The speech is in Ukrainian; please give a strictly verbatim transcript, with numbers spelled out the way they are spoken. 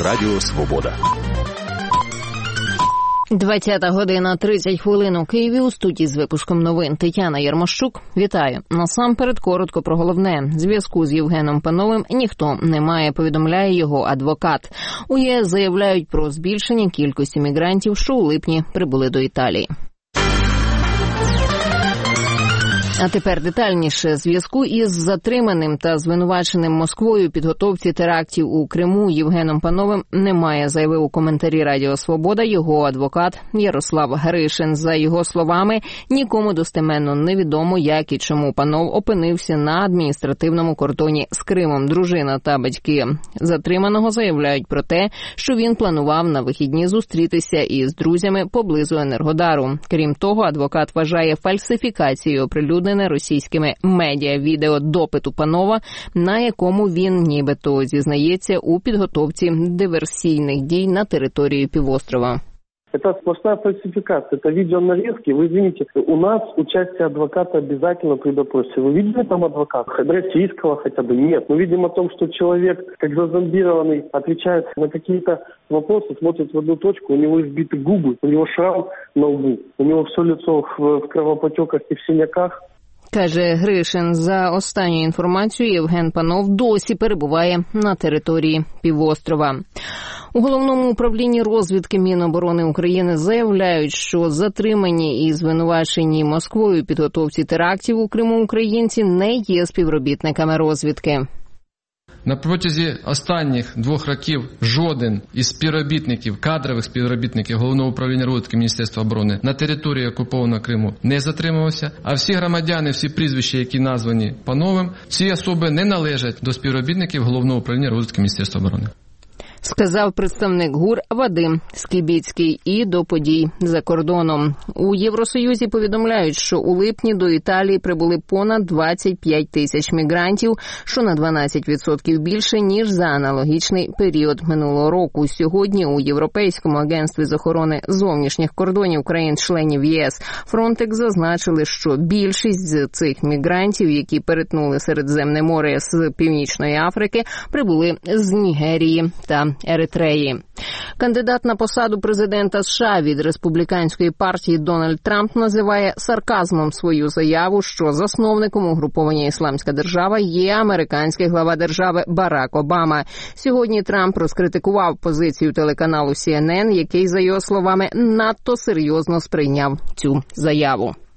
Радіо Свобода. двадцята година тридцять хвилин у Києві. У студії з випуском новин Тетяна Єрмощук. Вітаю. Насамперед коротко про головне. Зв'язку з Євгеном Пановим ніхто не має, повідомляє його адвокат. У ЄС заявляють про збільшення кількості мігрантів, що у липні прибули до Італії. А тепер детальніше. Зв'язку із затриманим та звинуваченим Москвою підготовці терактів у Криму Євгеном Пановим немає, заявив у коментарі Радіо Свобода його адвокат Ярослав Гришин. За його словами, нікому достеменно невідомо, як і чому Панов опинився на адміністративному кордоні з Кримом. Дружина та батьки затриманого заявляють про те, що він планував на вихідні зустрітися із друзями поблизу Енергодару. Крім того, адвокат вважає фальсифікацією оприлюднене російськими медіа відео допиту Панова, на якому він нібито зізнається у підготовці диверсійних дій на території півострова. Это сплошная фальсификация, это видеонарезки. Вы извините, у нас участие адвоката обязательно при допросе. Вы видели там адвоката? Российского хотя бы? Нет. Мы видим о том, что человек, как зазомбированный, отвечает на какие-то вопросы, смотрит в одну точку, у него избиты губы, у него шрам на лбу, у него все лицо в, в кровопотеках и в синяках. Каже Гришин, за останньою інформацією, Євген Панов досі перебуває на території півострова. У Головному управлінні розвідки Міноборони України заявляють, що затримані і звинувачені Москвою підготовці терактів у Криму українці не є співробітниками розвідки. На протязі останніх двох років жоден із співробітників, кадрових співробітників Головного управління розвідки Міністерства оборони на території окупованого Криму не затримувався, а всі громадяни, всі прізвища, які названі Пановим, ці особи не належать до співробітників Головного управління розвідки Міністерства оборони. Сказав представник ГУР Вадим Скібіцький. І до подій за кордоном. У Євросоюзі повідомляють, що у липні до Італії прибули понад двадцять п'ять тисяч мігрантів, що на дванадцять відсотків більше, ніж за аналогічний період минулого року. Сьогодні у Європейському агентстві з охорони зовнішніх кордонів країн-членів ЄС Фронтекс зазначили, що більшість з цих мігрантів, які перетнули Середземне море з Північної Африки, прибули з Нігерії та Еритреї. Кандидат на посаду президента США від республіканської партії Дональд Трамп називає сарказмом свою заяву, що засновником угруповання «Ісламська держава» є американський глава держави Барак Обама. Сьогодні Трамп розкритикував позицію телеканалу Сі Ен Ен, який, за його словами, надто серйозно сприйняв цю заяву.